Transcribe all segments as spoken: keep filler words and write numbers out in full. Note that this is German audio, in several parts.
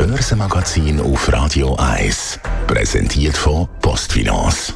Börsenmagazin auf Radio eins. Präsentiert von PostFinance.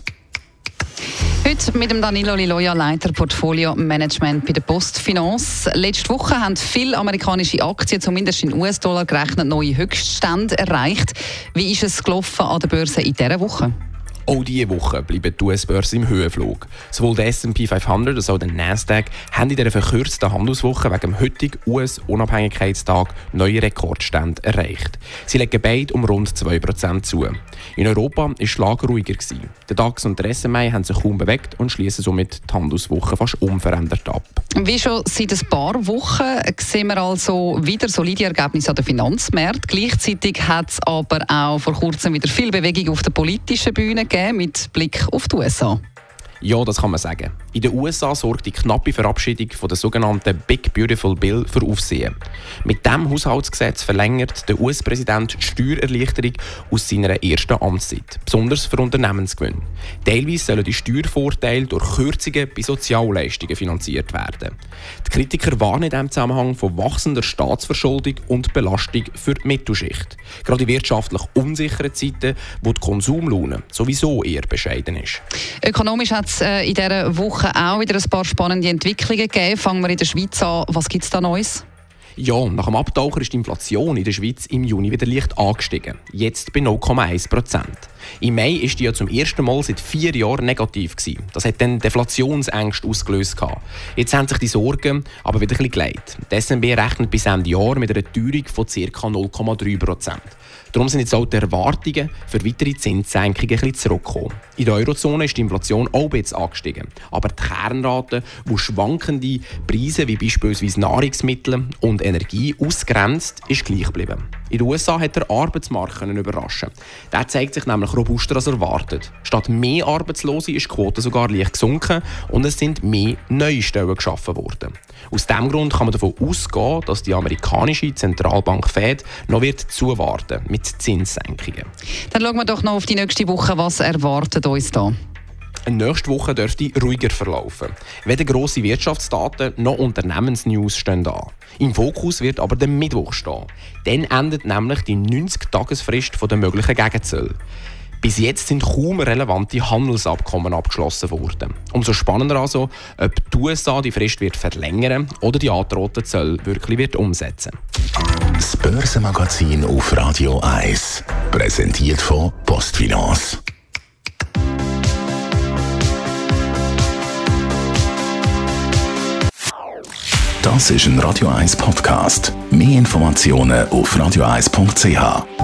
Heute mit dem Danilo Liloya, Leiter Portfolio Management bei der PostFinance. Letzte Woche haben viele amerikanische Aktien, zumindest in U S-Dollar gerechnet, neue Höchststände erreicht. Wie ist es gelaufen an der Börse in dieser Woche? Auch diese Woche bleiben die U S-Börse im Höhenflug. Sowohl der S and P fünfhundert als auch der Nasdaq haben in dieser verkürzten Handelswoche wegen dem heutigen U S-Unabhängigkeitstag neue Rekordstände erreicht. Sie legen beide um rund zwei Prozent zu. In Europa war die Lage ruhiger. Der DAX und der S M I haben sich kaum bewegt und schließen somit die Handelswoche fast unverändert ab. Wie schon seit ein paar Wochen sehen wir also wieder solide Ergebnisse an den Finanzmärkten. Gleichzeitig hat es aber auch vor kurzem wieder viel Bewegung auf der politischen Bühne gegeben, mit Blick auf die U S A. Ja, das kann man sagen. In den U S A sorgt die knappe Verabschiedung von der sogenannten Big Beautiful Bill für Aufsehen. Mit diesem Haushaltsgesetz verlängert der U S-Präsident die Steuererleichterung aus seiner ersten Amtszeit, besonders für Unternehmensgewinne. Teilweise sollen die Steuervorteile durch Kürzungen bei Sozialleistungen finanziert werden. Die Kritiker warnen in diesem Zusammenhang von wachsender Staatsverschuldung und Belastung für die Mittelschicht. Gerade in wirtschaftlich unsicheren Zeiten, wo die Konsumlaune sowieso eher bescheiden ist. Ökonomisch hat es äh, in dieser Woche auch wieder ein paar spannende Entwicklungen gegeben. Fangen wir in der Schweiz an. Was gibt es da Neues? Ja, nach dem Abtaucher ist die Inflation in der Schweiz im Juni wieder leicht angestiegen. Jetzt bei null Komma eins Prozent. Im Mai war die ja zum ersten Mal seit vier Jahren negativ gewesen. Das hat dann Deflationsängste ausgelöst. Jetzt haben sich die Sorgen aber wieder ein bisschen geleitet. Die S N B rechnet bis Ende Jahr mit einer Teuerung von ca. null Komma drei Prozent. Darum sind jetzt auch die Erwartungen für weitere Zinssenkungen ein bisschen zurückgekommen. In der Eurozone ist die Inflation auch ein bisschen angestiegen. Aber die Kernrate, die schwankende Preise wie beispielsweise Nahrungsmittel und Energie ausgrenzt, ist gleich geblieben. In den U S A hat der Arbeitsmarkt überraschen. Der zeigt sich nämlich robuster als erwartet. Statt mehr Arbeitslose ist die Quote sogar leicht gesunken und es sind mehr neue Stellen geschaffen worden. Aus diesem Grund kann man davon ausgehen, dass die amerikanische Zentralbank Fed noch wird zuwarten mit Zinssenkungen. Dann schauen wir doch noch auf die nächste Woche. Was erwartet uns da? Nächste Woche dürfte ruhiger verlaufen. Weder grosse Wirtschaftsdaten noch Unternehmensnews stehen an. Im Fokus wird aber der Mittwoch stehen. Dann endet nämlich die neunzig-Tagesfrist der möglichen Gegenzölle. Bis jetzt sind kaum relevante Handelsabkommen abgeschlossen worden. Umso spannender also, ob die U S A die Frist wird verlängern oder die angedrohten Zölle wirklich wird umsetzen. Das Börsenmagazin auf Radio eins. Präsentiert von PostFinance. Das ist ein Radio eins Podcast. Mehr Informationen auf radio eins punkt c h.